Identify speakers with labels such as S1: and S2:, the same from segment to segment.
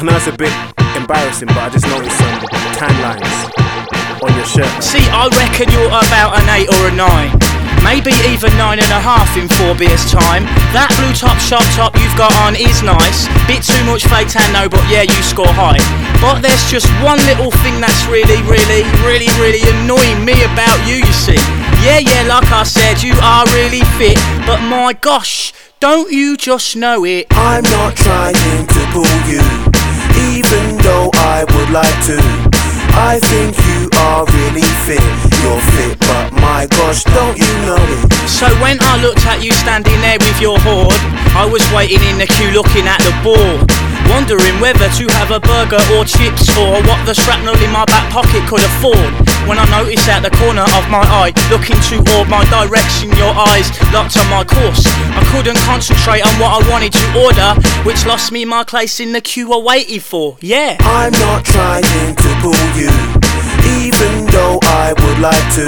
S1: I know it's a bit embarrassing, but I just noticed some tan lines on your shirt.
S2: See, I reckon you're about an 8 or a 9. Maybe even 9.5 in 4 beers time. That blue top sharp top you've got on is nice. Bit too much fake tan though, but yeah, you score high. But there's just one little thing that's really annoying me about you see. Yeah, like I said, you are really fit, but my gosh, don't you just know it?
S3: I'm not trying to pull you, even though I would like to. I think you are really fit. You're fit, but my gosh, don't you know it?
S2: So when I looked at you standing there with your hoard, I was waiting in the queue looking at the board, wondering whether to have a burger or chips, or what the shrapnel in my back pocket could afford. When I noticed out the corner of my eye, looking toward my direction, your eyes locked on my course. I couldn't concentrate on what I wanted to order, which lost me my place in the queue I waited for. Yeah,
S3: I'm not trying to pull you, even though I would like to.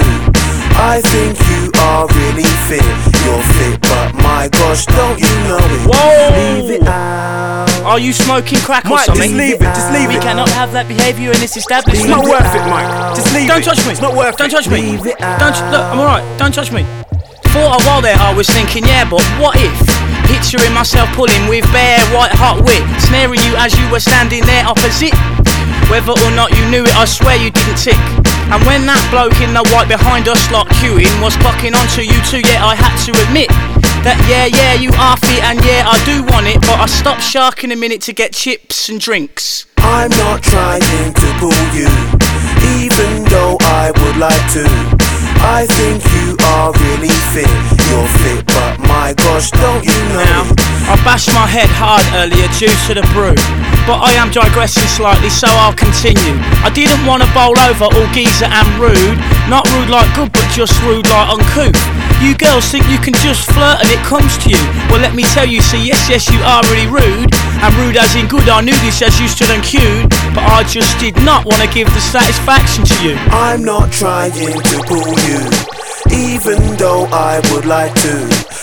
S3: I think you are really fit. You're fit, but my gosh, don't you know it?
S2: Whoa!
S3: Leave it out.
S2: Are you smoking crack or
S1: Mike,
S2: something?
S1: just leave it, just leave
S2: We
S1: it.
S2: cannot have that behaviour in this establishment.
S1: It's not worth it, Mike. Just leave
S2: Don't
S1: it.
S2: touch me.
S1: It's not worth
S2: Don't
S1: it.
S2: touch me.
S3: Leave it
S2: Don't look, I'm alright. Don't touch me. For a while there I was thinking, yeah, but what if? Picturing myself pulling with bare white hot wit, snaring you as you were standing there opposite. Whether or not you knew it, I swear you didn't tick. And when that bloke in the white behind us like queuing was clocking onto you too, yeah, I had to admit that yeah, you are fit, and yeah, I do want it, but I stopped sharking a minute to get chips and drinks.
S3: I'm not trying to pull you, even though I would like to. I think you are really fit. You're fit, but my gosh, don't you know
S2: Now,
S3: it?
S2: I bashed my head hard earlier due to the brew, but I am digressing slightly, so I'll continue. I didn't want to bowl over all geezer and rude. Not rude like good, but just rude like uncouth. You girls think you can just flirt and it comes to you. Well, let me tell you, see, yes, you are really rude. And rude as in good, I knew this as you stood and queued, but I just did not want to give the satisfaction to you.
S3: I'm not trying to pull you, even though I would like to.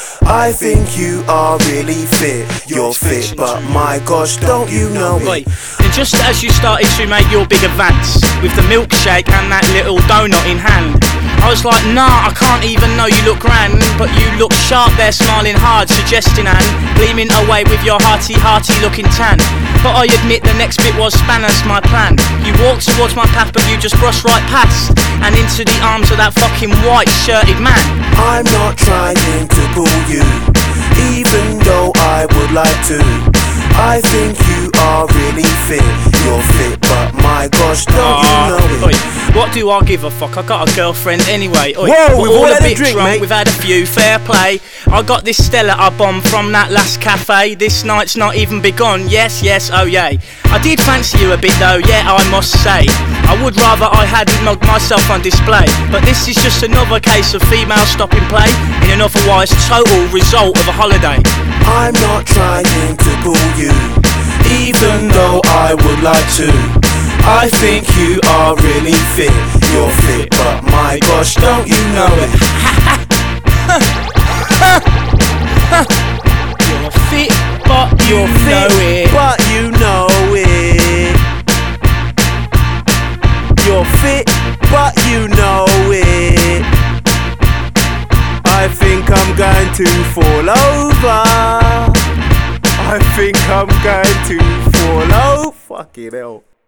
S3: I think you are really fit. You're fit, but my gosh, don't you know
S2: Oi,
S3: it?
S2: and just as you started to make your big advance with the milkshake and that little donut in hand, I was like, nah, I can't even know you look grand, but you look sharp there, smiling hard, suggesting and gleaming away with your hearty looking tan. But I admit the next bit was spanners my plan. You walked towards my path, but you just brushed right past and into the arms of that fucking white shirted man.
S3: I'm not trying to pull you, even though I would like to. I think you are really fit. You're fit, but my gosh, don't you know it?
S2: Oi, what do I give a fuck? I got a girlfriend anyway. Oi,
S1: Whoa,
S2: we're
S1: we've all
S2: all a
S1: had a
S2: bit
S1: drink,
S2: drunk,
S1: mate.
S2: we've had a few, fair play. I got this Stella I bombed from that last cafe. This night's not even begun, yes, oh yay. I did fancy you a bit though, yeah, I must say. I would rather I hadn't mugged myself on display, but this is just another case of female stopping play in an otherwise total result of a holiday.
S3: I'm not trying to pull you, even though I would like to. I think you are really fit. You're fit, but my gosh, don't you know it?
S2: You're fit, but you know it.
S3: But you know it. You're fit, but you know it. I think I'm going to fall over. I think I'm going to fall over. Fucking hell.